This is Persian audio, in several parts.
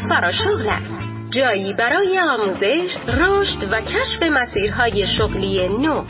فراشغل است. جایی برای آموزش، رشد و کشف مسیرهای شغلی نو.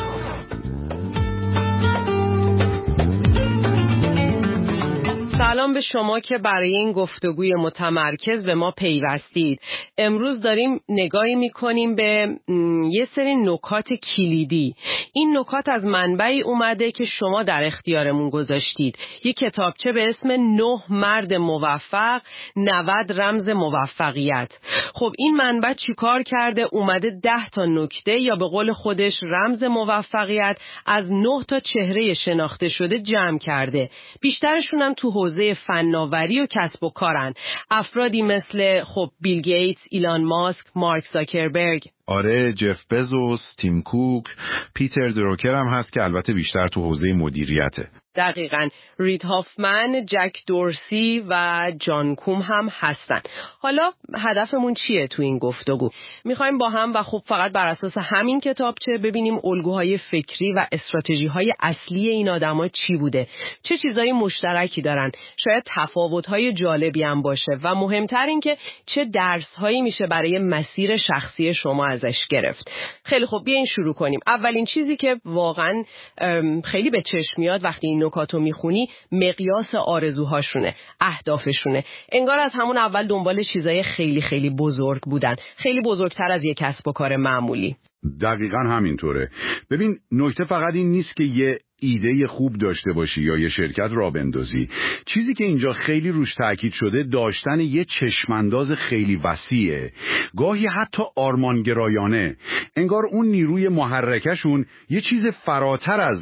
سلام به شما که برای این گفتگوی متمرکز به ما پیوستید. امروز داریم نگاهی میکنیم به یه سری نکات کلیدی. این نکات از منبعی اومده که شما در اختیارمون گذاشتید. یه کتابچه به اسم 9 مرد موفق، 90 رمز موفقیت. خب این منبع چیکار کرده؟ اومده 10 تا نکته یا به قول خودش رمز موفقیت از 9 تا چهره شناخته شده جمع کرده. بیشترشون هم تو حوزه فناوری و کسب و کارن. افرادی مثل بیل گیتس، ایلان ماسک، مارک زاکربرگ. آره، جف بزوس، تیم کوک، پیتر دروکر هم هست که البته بیشتر تو حوزه مدیریته. دقیقاً. رید هافمن، جک دورسی و جان کوم هم هستن. حالا هدفمون چیه تو این گفتگو؟ میخوایم با هم و فقط بر اساس همین کتابچه ببینیم الگوهای فکری و استراتژی‌های اصلی این آدما چی بوده، چه چیزایی مشترکی دارن، شاید تفاوت‌های جالبی هم باشه و مهمتر این که چه درس‌هایی میشه برای مسیر شخصی شما ازش گرفت. خیلی خوب، بیاین شروع کنیم. اولین چیزی که واقعاً خیلی به چشم میاد وقتی این نکاتو میخونی مقیاس آرزوهاشونه، اهدافشونه. انگار از همون اول دنبال چیزای خیلی خیلی بزرگ بودن، خیلی بزرگتر از یک کسب و کار معمولی. دقیقاً همینطوره. ببین، نکته فقط این نیست که یه ایده خوب داشته باشی یا یه شرکت را بندازی. چیزی که اینجا خیلی روش تاکید شده داشتن یه چشمانداز خیلی وسیعه، گاهی حتی آرمانگرایانه. انگار اون نیروی محرکشون یه چیز فراتر از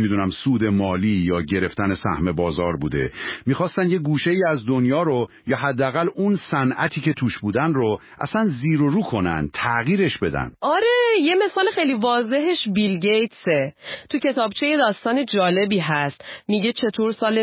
سود مالی یا گرفتن سهم بازار بوده. میخواستن یه گوشه‌ای از دنیا رو یا حداقل اون صنعتی که توش بودن رو اصلا زیر و رو کنن، تغییرش بدن. آره، یه مثال خیلی واضحش بیل گیتسه. تو کتابچه یه داستان جالبی هست. میگه چطور سال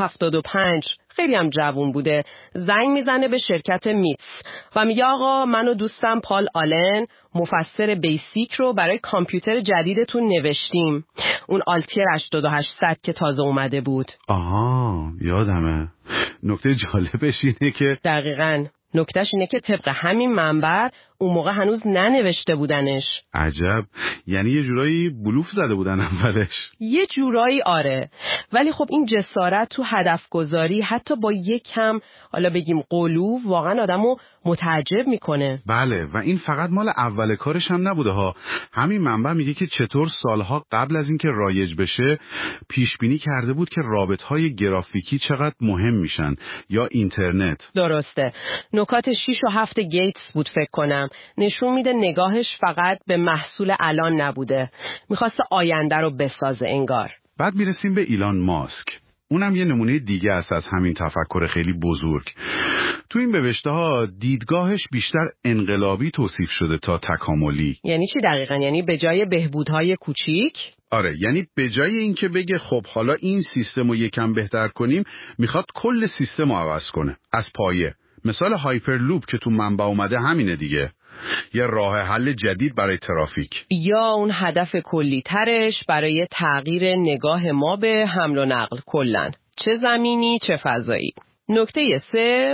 1975 خیلی هم جوون بوده، زنگ میزنه به شرکت میتس و میگه آقا، من و دوستم پال آلن مفسر بیسیک رو برای کامپیوتر جدیدتون نوشتیم، اون آلتیر 82800 که تازه اومده بود. آها، یادمه. نکته جالبش اینه که دقیقاً نکتهش اینه که طبق همین منبع اون موقع هنوز ننوشته بودنش. عجب، یعنی یه جورایی بلوف زده بودن اولش. یه جورایی آره، ولی خب این جسارت تو هدف گذاری حتی با یک کم حالا بگیم قلو واقعا آدمو متعجب میکنه. بله، و این فقط مال اول کارش هم نبوده ها. همین منبع میگه که چطور سالها قبل از اینکه رایج بشه پیش بینی کرده بود که رابطهای گرافیکی چقدر مهم میشن یا اینترنت. درسته. نکات 6 و 7 گیتس بود فکر کنم. نشون میده نگاهش فقط به محصول الان نبوده، میخواسته آینده رو بسازه انگار. بعد میرسیم به ایلان ماسک. اونم یه نمونه دیگه است از همین تفکر خیلی بزرگ. تو این نوشته ها دیدگاهش بیشتر انقلابی توصیف شده تا تکاملی. یعنی چی دقیقاً؟ یعنی به جای بهبودهای کوچیک؟ آره، یعنی به جای اینکه بگه خب حالا این سیستم رو یکم بهتر کنیم، میخواد کل سیستم رو عوض کنه از پایه. مثال هایپرلوپ که تو منبع اومده همینه دیگه، یه راه حل جدید برای ترافیک. یا اون هدف کلی ترش برای تغییر نگاه ما به حمل و نقل کلن، چه زمینی چه فضایی. نکته 3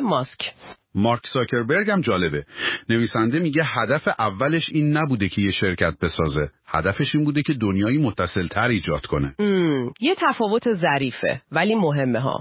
مارک زاکربرگ هم جالبه. نویسنده میگه هدف اولش این نبوده که یه شرکت بسازه، هدفش این بوده که دنیایی متصل‌تر ایجاد کنه. یه تفاوت ظریفه ولی مهمه ها.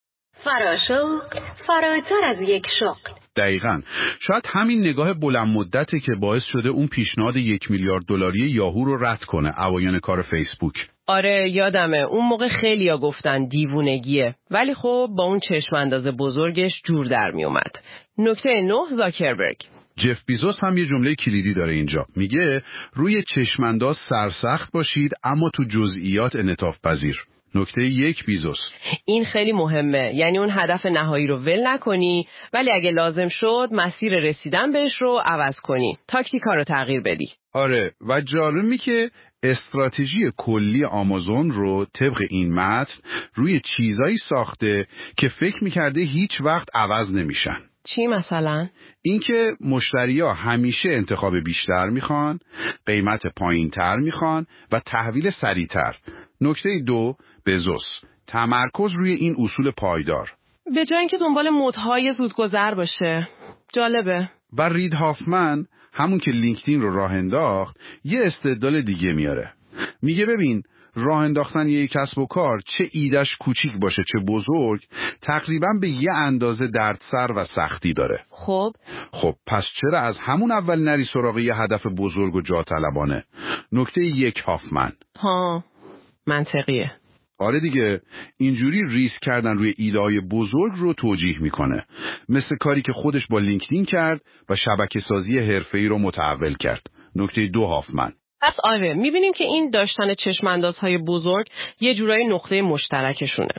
فراشغل فراتر از یک شغل. دقیقاً. شاید همین نگاه بلند مدته که باعث شده اون پیشنهاد 1 میلیارد دلاری یاهو رو رد کنه اوایل کار فیسبوک. آره یادمه، اون موقع خیلیا گفتن دیوونگیه، ولی خب با اون چشم انداز بزرگش جور در می اومد. نکته 9 زاکربرگ. جف بیزوس هم یه جمله کلیدی داره اینجا. میگه روی چشمانداز سرسخت باشید اما تو جزئیات انعطاف پذیر. نکته 1 بیزوس. این خیلی مهمه، یعنی اون هدف نهایی رو ول نکنی ولی اگه لازم شد مسیر رسیدن بهش رو عوض کنی، تاکتیکا رو تغییر بدی. آره، و جالبی که استراتژی کلی آمازون رو طبق این متن روی چیزایی ساخته که فکر میکرده هیچ وقت عوض نمیشن. چی مثلا؟ اینکه مشتری‌ها همیشه انتخاب بیشتر میخوان، قیمت پایین‌تر میخوان و تحویل سریع‌تر. نکته 2 بزوس، تمرکز روی این اصول پایدار. به جای اینکه دنبال مدهای زودگذر باشه. جالبه. و رید هافمن همون که لینکدین رو راه انداخت یه استدلال دیگه میاره. میگه ببین راه انداختن یه کسب و کار چه ایدهش کوچیک باشه چه بزرگ تقریبا به یه اندازه دردسر و سختی داره. خب پس چرا از همون اول نری سراغ یه هدف بزرگ و جاطلبانه؟ نکته 1 هافمن. منطقیه. آره دیگه، اینجوری ریسک کردن روی ایده‌های بزرگ رو توجیه میکنه، مثل کاری که خودش با لینکدین کرد و شبکه‌سازی حرفه‌ای رو متحول کرد. نکته 2 هافمن. پس آره میبینیم که این داشتن چشم‌اندازهای بزرگ یه جورایی نقطه مشترکشونه.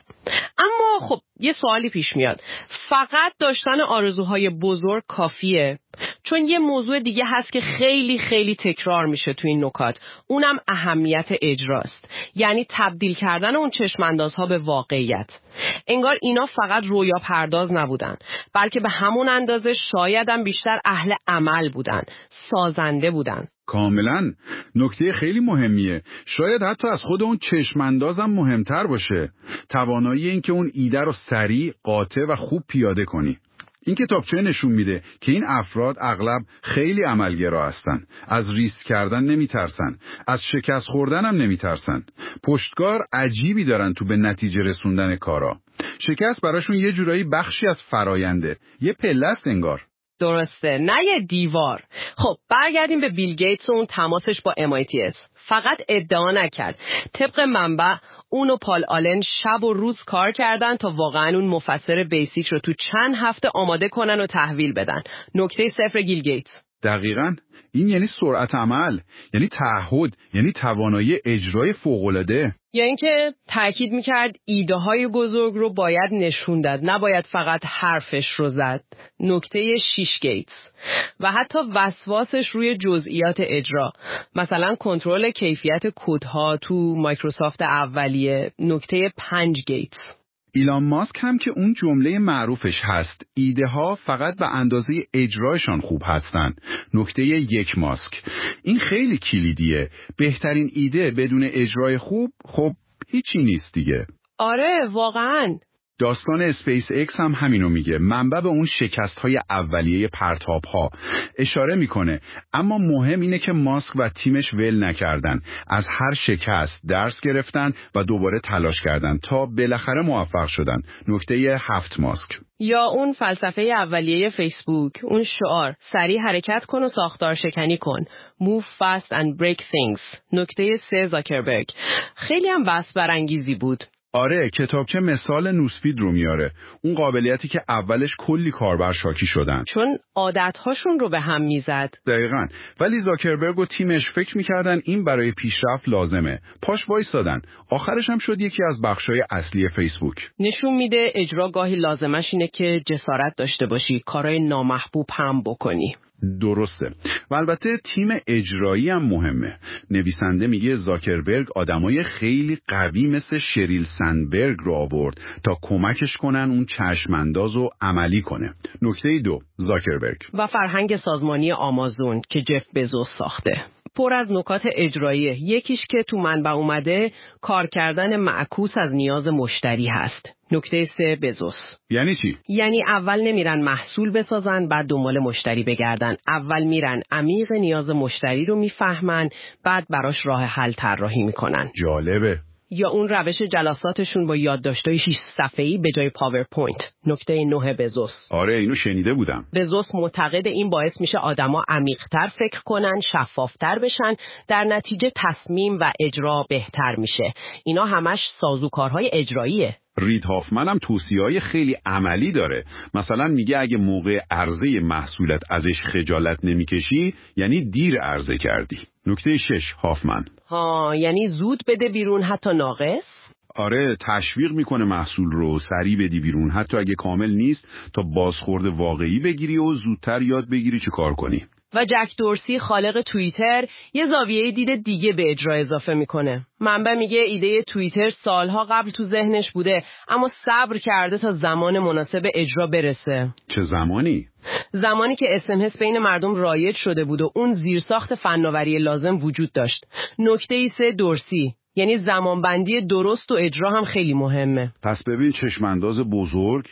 اما خب یه سوالی پیش میاد، فقط داشتن آرزوهای بزرگ کافیه؟ چون یه موضوع دیگه هست که خیلی خیلی تکرار میشه تو این نکات، اونم اهمیت اجراست، یعنی تبدیل کردن اون چشم‌اندازها به واقعیت. انگار اینا فقط رویا پرداز نبودن، بلکه به همون اندازه شایدم بیشتر اهل عمل بودن، سازنده بودن. کاملا، نکته خیلی مهمیه. شاید حتی از خود اون چشم‌اندازم مهمتر باشه، توانایی این که اون ایده رو سریع، قاطع و خوب پیاده کنی. این کتابچه نشون میده که این افراد اغلب خیلی عملگرا هستن، از ریسک کردن نمیترسن، از شکست خوردن هم نمیترسن، پشتکار عجیبی دارن تو به نتیجه رسوندن کارا. شکست براشون یه جورایی بخشی از فراینده، یه پله است انگار. درسته، نه یه دیوار. خب برگردیم به بیل گیتس و اون تماسش با MITS. فقط ادعا نکرد. طبق منبع اون و پال آلن شب و روز کار کردن تا واقعا اون مفسر بیسیک رو تو چند هفته آماده کنن و تحویل بدن. نکته 0 بیل گیتس. دقیقاً، این یعنی سرعت عمل، یعنی تعهد، یعنی توانایی اجرای فوق‌العاده. یا اینکه تاکید میکرد ایده های بزرگ رو باید نشون داد، نباید فقط حرفش رو زد. نکته 6 گیتس. و حتی وسواسش روی جزئیات اجرا، مثلا کنترل کیفیت کدها تو مایکروسافت اولیه. نکته 5 گیتس. ایلان ماسک هم که اون جمله معروفش هست، ایده ها فقط به اندازه اجرایشان خوب هستن. نکته 1 ماسک. این خیلی کلیدیه. بهترین ایده بدون اجرای خوب خب هیچی نیست دیگه. آره واقعاً. داستان اسپیس اکس هم همینو میگه. منبع به اون شکست‌های اولیه پرتاب‌ها اشاره میکنه، اما مهم اینه که ماسک و تیمش ول نکردن، از هر شکست درس گرفتن و دوباره تلاش کردن تا بالاخره موفق شدن. نکته 7 ماسک. یا اون فلسفه اولیه فیسبوک، اون شعار سریع حرکت کن و ساختار شکنی کن، move fast and break things. نکته 3 زاکربرگ. خیلی هم بحث برانگیزی بود. آره، کتابچه مثال نوسپید رو میاره، اون قابلیتی که اولش کلی کاربر شاکی شدن چون عادتهاشون رو به هم میزد. دقیقاً، ولی زاکربرگ و تیمش فکر میکردن این برای پیشرفت لازمه، پاش وایسادن، آخرش هم شد یکی از بخشای اصلی فیسبوک. نشون میده اجرا گاهی لازمش اینه که جسارت داشته باشی، کارهای نامحبوب هم بکنی. درسته، و البته تیم اجرایی هم مهمه. نویسنده میگه زاکربرگ آدمای خیلی قوی مثل شریل سندبرگ رو آورد تا کمکش کنن اون چشمانداز رو عملی کنه. نکته 2 زاکربرگ. و فرهنگ سازمانی آمازون که جف بزوس ساخته، پر از نکات اجراییه. یکیش که تو منبع اومده، کار کردن معکوس از نیاز مشتری هست. نکته 3 بزوس. یعنی چی؟ یعنی اول نمیرن محصول بسازن بعد دنبال مشتری بگردن، اول میرن عمیق نیاز مشتری رو میفهمن، بعد براش راه حل طراحی میکنن. جالبه. یا اون روش جلساتشون با یادداشت‌های 6 صفحه‌ای به جای پاورپوینت. نکته 9 بزوس. آره اینو شنیده بودم. بزوس معتقد این باعث میشه آدما عمیق‌تر فکر کنن، شفاف‌تر بشن، در نتیجه تصمیم و اجرا بهتر میشه. اینا همش سازوکارهای اجراییه. رید هافمن هم توصیه‌های خیلی عملی داره. مثلا میگه اگه موقع عرضه محصولت ازش خجالت نمیکشی، یعنی دیر عرضه کردی. نکته 6 هافمن. یعنی زود بده بیرون حتی ناقص؟ آره، تشویق میکنه محصول رو سریع بدی بیرون حتی اگه کامل نیست، تا بازخورد واقعی بگیری و زودتر یاد بگیری چه کار کنی. و جک دورسی خالق توییتر یه زاویه دید دیگه به اجرا اضافه میکنه. منبع میگه ایده توییتر سالها قبل تو ذهنش بوده، اما صبر کرده تا زمان مناسب اجرا برسه. چه زمانی؟ زمانی که SMS بین مردم رایج شده بود و اون زیرساخت فناوری لازم وجود داشت. نکته 3 دورسی. یعنی زمانبندی درست و اجرا هم خیلی مهمه. پس ببین، چشمانداز بزرگ،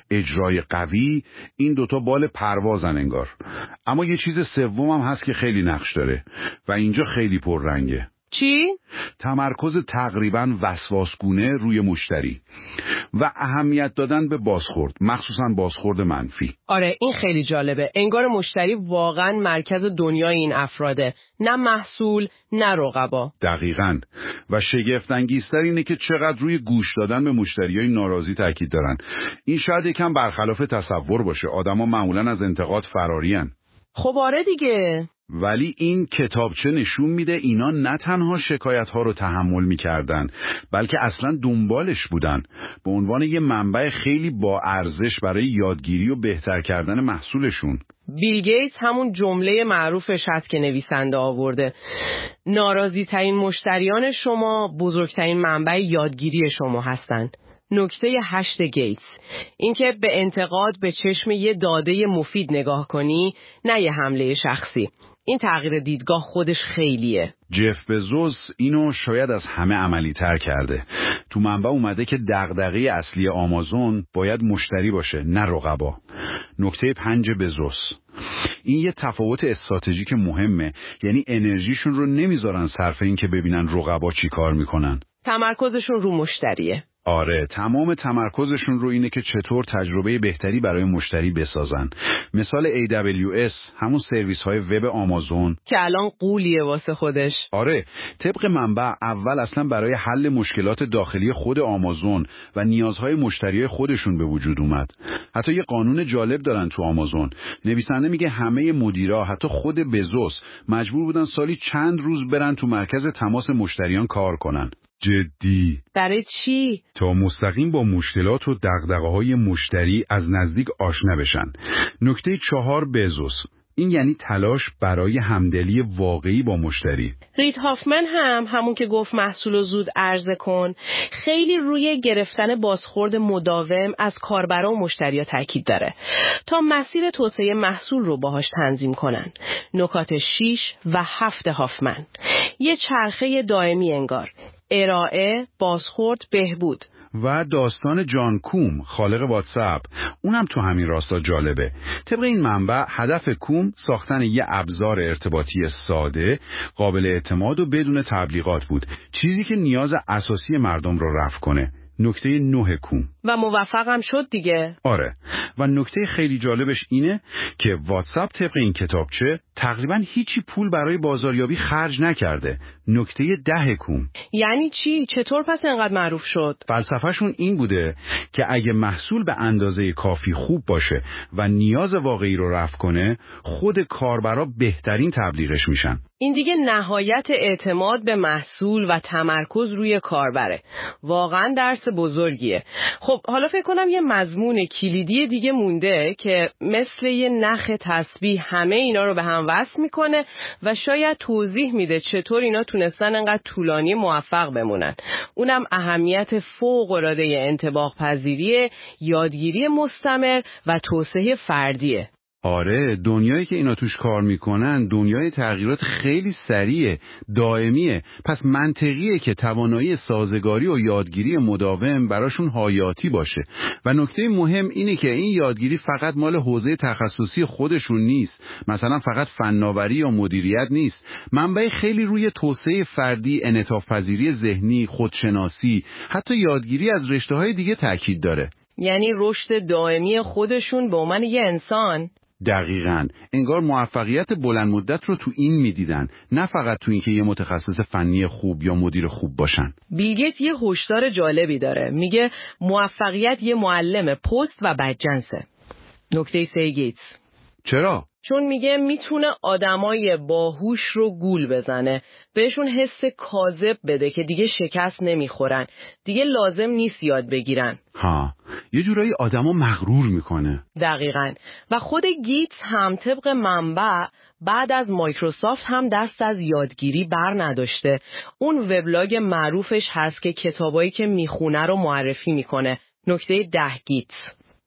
اجرای قوی، این دوتا بال پروازن انگار. اما یه چیز سوم هم هست که خیلی نقش داره و اینجا خیلی پررنگه. چی؟ تمرکز تقریباً وسواسگونه روی مشتری و اهمیت دادن به بازخورد، مخصوصاً بازخورد منفی. آره، این خیلی جالبه. انگار مشتری واقعاً مرکز دنیای این افراده، نه محصول، نه رقبا. دقیقاً. و شگفت‌انگیزتر اینه که چقدر روی گوش دادن به مشتریای ناراضی تاکید دارن. این شاید یکم برخلاف تصور باشه. آدما معمولاً از انتقاد فرارین. خب آره دیگه. ولی این کتابچه نشون میده اینا نه تنها شکایت‌ها رو تحمل می‌کردن، بلکه اصلاً دنبالش بودن به عنوان یه منبع خیلی با ارزش برای یادگیری و بهتر کردن محصولشون. بیل گیتس همون جمله معروفش هست که نویسنده آورده: ناراضی ترین مشتریان شما بزرگترین منبع یادگیری شما هستند. نکته 8 گیتس اینکه به انتقاد به چشم یه داده مفید نگاه کنی، نه یه حمله شخصی. این تغییر دیدگاه خودش خیلیه. جف بزوس اینو شاید از همه عملی تر کرده. تو منبع اومده که دغدغه اصلی آمازون باید مشتری باشه، نه رقبا. نکته 5 بزوس، این یه تفاوت استراتژیک مهمه، یعنی انرژیشون رو نمیذارن صرف این که ببینن رقبا چی کار میکنن. تمرکزشون رو مشتریه. آره، تمام تمرکزشون رو اینه که چطور تجربه بهتری برای مشتری بسازن. مثال AWS، همون سرویس های وب آمازون که الان قولیه واسه خودش. آره، طبق منبع اول اصلا برای حل مشکلات داخلی خود آمازون و نیازهای مشتری خودشون به وجود اومد. حتی یه قانون جالب دارن تو آمازون. نویسنده میگه همه مدیرا، حتی خود بزوس، مجبور بودن سالی چند روز برن تو مرکز تماس مشتریان کار کنن. جدی؟ برای چی؟ تا مستقیم با مشکلات و دغدغه‌های مشتری از نزدیک آشنا بشن. نکته 4 بزوس، این یعنی تلاش برای همدلی واقعی با مشتری. رید هافمن هم همون که گفت محصول رو زود عرضه کن، خیلی روی گرفتن بازخورد مداوم از کاربرا و مشتریا تاکید داره تا مسیر توسعه محصول رو باهاش تنظیم کنن. نکات 6 و 7 هافمن یه چرخه دائمی انگار: ارائه، بازخورد، بهبود. و داستان جان کوم، خالق واتساپ، اونم تو همین راستا جالبه. طبق این منبع هدف کوم ساختن یه ابزار ارتباطی ساده، قابل اعتماد و بدون تبلیغات بود، چیزی که نیاز اساسی مردم رو رفع کنه. نکته 9 کوم. و موفقم شد دیگه. آره، و نکته خیلی جالبش اینه که واتساپ طبق این کتابچه تقریبا هیچی پول برای بازاریابی خرج نکرده. نکته 10 کوم. یعنی چی؟ چطور پس انقدر معروف شد؟ فلسفهشون این بوده که اگه محصول به اندازه کافی خوب باشه و نیاز واقعی رو رفع کنه، خود کاربرا بهترین تبلیغش میشن. این دیگه نهایت اعتماد به محصول و تمرکز روی کاربره. واقعا درس بزرگیه. خب حالا فکر کنم یه مضمون کلیدی دیگه مونده که مثل یه نخ تسبیح همه اینا رو به هم وصل میکنه و شاید توضیح میده چطور اینا تونستن انقدر طولانی موفق بمونن. اونم اهمیت فوق‌العاده انطباق پذیری، یادگیری مستمر و توسعه فردیه. آره، دنیایی که اینا توش کار میکنن دنیای تغییرات خیلی سریعه، دائمیه. پس منطقیه که توانایی سازگاری و یادگیری مداوم براشون حیاتی باشه. و نکته مهم اینه که این یادگیری فقط مال حوزه تخصصی خودشون نیست، مثلا فقط فناوری یا مدیریت نیست. منبع خیلی روی توسعه فردی، انعطاف پذیری ذهنی، خودشناسی، حتی یادگیری از رشته‌های دیگه تاکید داره. یعنی رشد دائمی خودشون به عنوان یه انسان. دقیقاً، انگار موفقیت بلند مدت رو تو این میدیدن، نه فقط تو این که یه متخصص فنی خوب یا مدیر خوب باشن. بیل گیتس یه هشدار جالبی داره، میگه موفقیت یه معلم پست و بدجنسه. نکته 3 گیتس. چرا؟ چون میگه میتونه آدمای باهوش رو گول بزنه، بهشون حس کاذب بده که دیگه شکست نمیخورن، دیگه لازم نیست یاد بگیرن. یه جورایی آدمو مغرور میکنه. دقیقاً. و خود گیتس هم طبق منبع بعد از مایکروسافت هم دست از یادگیری بر نداشته. اون وبلاگ معروفش هست که کتابایی که میخونه رو معرفی میکنه. نکته 10 گیتس.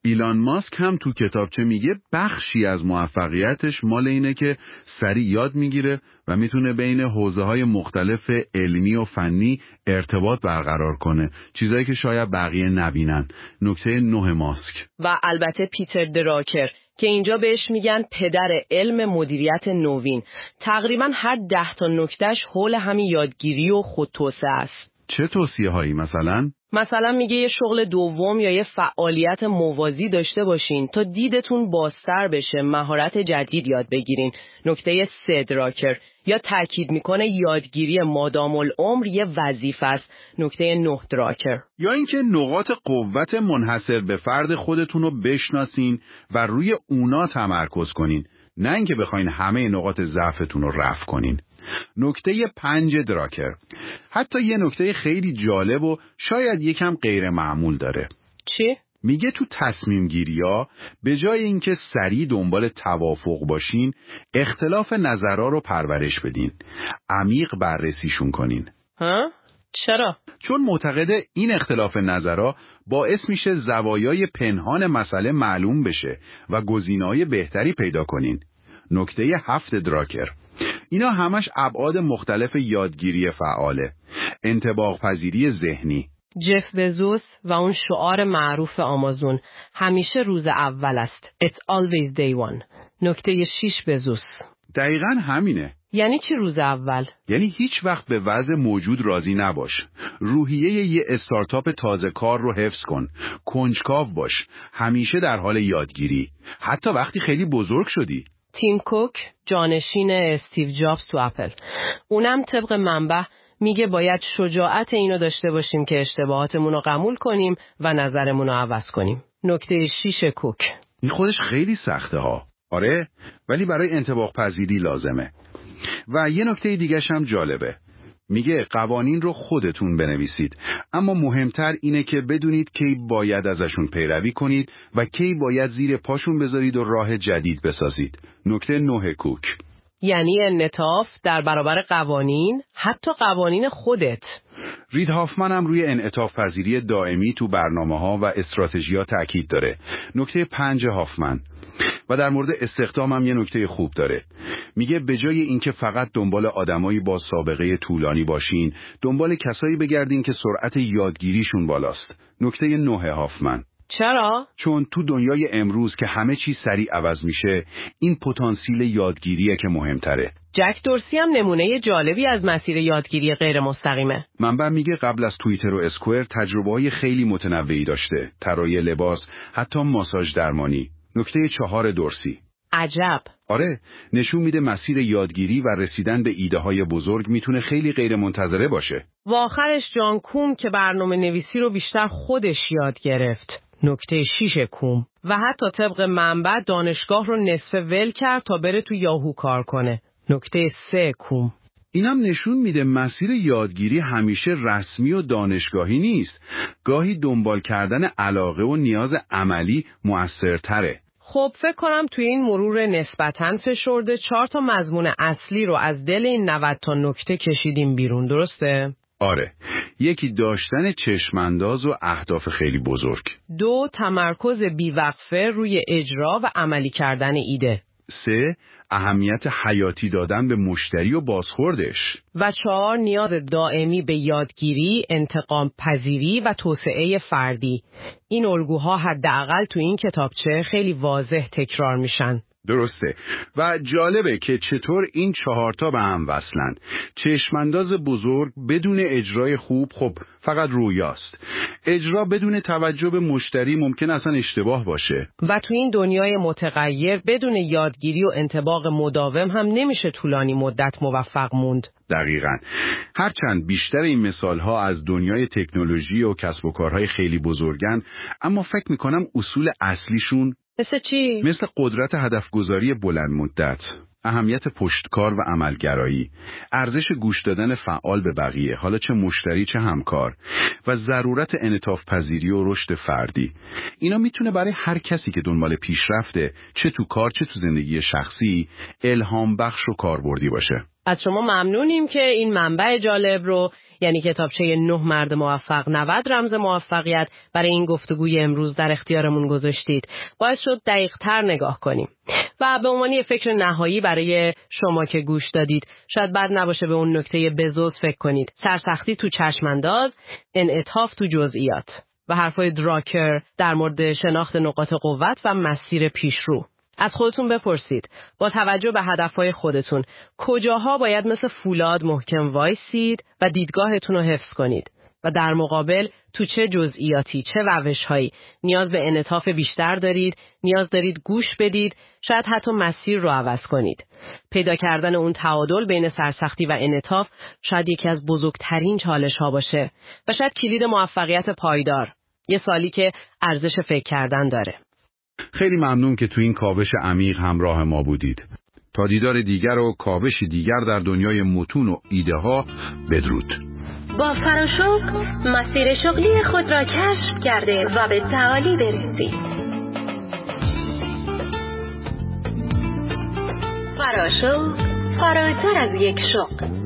ایلان ماسک هم تو کتابچه میگه بخشی از موفقیتش مال اینه که سریع یاد میگیره و میتونه بین حوزه‌های مختلف علمی و فنی ارتباط برقرار کنه، چیزایی که شاید بقیه نبینن. نکته 9 ماسک. و البته پیتر دراکر که اینجا بهش میگن پدر علم مدیریت نوین. تقریبا هر 10 تا نکتهش حول همین یادگیری و خودتوسعه است. چه توصیه هایی مثلا؟ مثلا میگه یه شغل دوم یا یه فعالیت موازی داشته باشین تا دیدتون بازتر بشه، مهارت جدید یاد بگیرین. نکته 3 دراکر. یا تاکید میکنه یادگیری مادام العمر یه وظیفه است. نکته 9 دراکر. یا اینکه نقاط قوت منحصر به فرد خودتون رو بشناسین و روی اونا تمرکز کنین، نه اینکه بخواین همه نقاط ضعفتون رو رفع کنین. نکته 5 دراکر. حتی یه نکته خیلی جالب و شاید یکم غیر معمول داره. چی؟ میگه تو تصمیم گیری‌ها به جای اینکه سریع دنبال توافق باشین، اختلاف نظرها رو پرورش بدین، عمیق بررسیشون کنین. ها؟ چرا؟ چون معتقده این اختلاف نظرها باعث میشه زوایای پنهان مسئله معلوم بشه و گزینه‌های بهتری پیدا کنین. نکته 7 دراکر. اینا همش ابعاد مختلف یادگیری فعاله. انطباق پذیری ذهنی. جف بزوس و اون شعار معروف آمازون همیشه روز اول است. It's always day one. نکته 6 بزوس. دقیقاً همینه. یعنی چی روز اول؟ یعنی هیچ وقت به وضع موجود راضی نباش. روحیه یه استارتاپ تازه کار رو حفظ کن. کنجکاو باش. همیشه در حال یادگیری. حتی وقتی خیلی بزرگ شدی. تیم کوک، جانشین استیو جابز تو اپل. اونم طبق منبع میگه باید شجاعت اینو داشته باشیم که اشتباهاتمون رو قبول کنیم و نظرمون رو عوض کنیم. نکته 6 کوک. این خودش خیلی سخته ها. آره، ولی برای انطباق پذیری لازمه. و یه نکته دیگه‌ش هم جالبه. میگه قوانین رو خودتون بنویسید، اما مهمتر اینه که بدونید کی باید ازشون پیروی کنید و کی باید زیر پاشون بذارید و راه جدید بسازید. نکته 9 کوک. یعنی انعطاف در برابر قوانین، حتی قوانین خودت. رید هافمن هم روی انعطاف پذیری دائمی تو برنامه‌ها و استراتژی‌ها تاکید داره. نکته 5 هافمن. و در مورد استخدام هم یه نکته خوب داره. میگه به جای اینکه فقط دنبال آدمایی با سابقه طولانی باشین، دنبال کسایی بگردین که سرعت یادگیریشون بالاست. نکته 9 هافمن. چرا؟ چون تو دنیای امروز که همه چی سریع عوض میشه، این پتانسیل یادگیریه که مهمتره. جک دورسی هم نمونه جالبی از مسیر یادگیری غیر مستقیمه. منبع میگه قبل از توییتر و اسکوئر تجربه‌های خیلی متنوعی داشته. طراحی لباس، حتی ماساژ درمانی. نکته 4 دورسی. عجب. آره، نشون میده مسیر یادگیری و رسیدن به ایده های بزرگ میتونه خیلی غیر منتظره باشه. و آخرش جان کوم که برنامه نویسی رو بیشتر خودش یاد گرفت. نکته 6 کوم. و حتی طبق منبع دانشگاه رو نصف ول کرد تا بره تو یاهو کار کنه. نکته 3 کوم. اینم نشون میده مسیر یادگیری همیشه رسمی و دانشگاهی نیست. گاهی دنبال کردن علاقه و نیاز عملی مؤثرتره. خب فکر کنم توی این مرور نسبتاً فشرده 4 تا مضمون اصلی رو از دل این 90 تا نکته کشیدیم بیرون، درسته؟ آره، یکی داشتن چشمانداز و اهداف خیلی بزرگ. 2 تمرکز بیوقفه روی اجرا و عملی کردن ایده. 3 اهمیت حیاتی دادن به مشتری و بازخوردش. و 4 نیاز دائمی به یادگیری، انتقام پذیری و توسعه فردی. این الگوها حداقل تو این کتابچه خیلی واضح تکرار میشن. درسته. و جالبه که چطور این 4 تا به هم وصلن. چشمانداز بزرگ بدون اجرای خوب خب فقط رویاست. اجرا بدون توجه به مشتری ممکن اصلا اشتباه باشه. و تو این دنیای متغیر بدون یادگیری و انطباق مداوم هم نمیشه طولانی مدت موفق موند. دقیقاً. هرچند بیشتر این مثالها از دنیای تکنولوژی و کسب و کارهای خیلی بزرگن، اما فکر میکنم اصول اصلیشون مثل چی؟ مثل قدرت هدفگذاری بلند مدت، اهمیت پشتکار و عملگرایی، ارزش گوش دادن فعال به بقیه، حالا چه مشتری چه همکار، و ضرورت انعطاف پذیری و رشد فردی. اینا میتونه برای هر کسی که دنبال پیشرفته، چه تو کار چه تو زندگی شخصی، الهام بخش و کاربردی باشه. از شما ممنونیم که این منبع جالب رو، یعنی کتابچه 9 مرد موفق 90 رمز موفقیت، برای این گفتگوی امروز در اختیارمون گذاشتید. باعث شد دقیق‌تر نگاه کنیم. و به عنوان یه فکر نهایی برای شما که گوش دادید، شاید بد نباشه به اون نکته بزرگ فکر کنید: سرسختی تو چشمانداز، انعطاف تو جزئیات. و حرفای دراکر در مورد شناخت نقاط قوت و مسیر پیشرو. از خودتون بپرسید، با توجه به هدفهای خودتون، کجاها باید مثل فولاد محکم وایسید و دیدگاهتون رو حفظ کنید؟ و در مقابل تو چه جزئیاتی، چه روش‌هایی نیاز به انعطاف بیشتر دارید، نیاز دارید گوش بدید، شاید حتی مسیر رو عوض کنید. پیدا کردن اون تعادل بین سرسختی و انعطاف شاید یکی از بزرگترین چالش‌ها باشه و شاید کلید موفقیت پایدار. یه سوالی که ارزش فکر کردن داره. خیلی ممنون که تو این کاوش عمیق همراه ما بودید. تا دیدار دیگر و کاوش دیگر در دنیای متون و ایده ها، بدرود. با فراشوق مسیر شغلی خود را کشف کرده و به تعالی برسید. فراشوق، فراتر از یک شغل.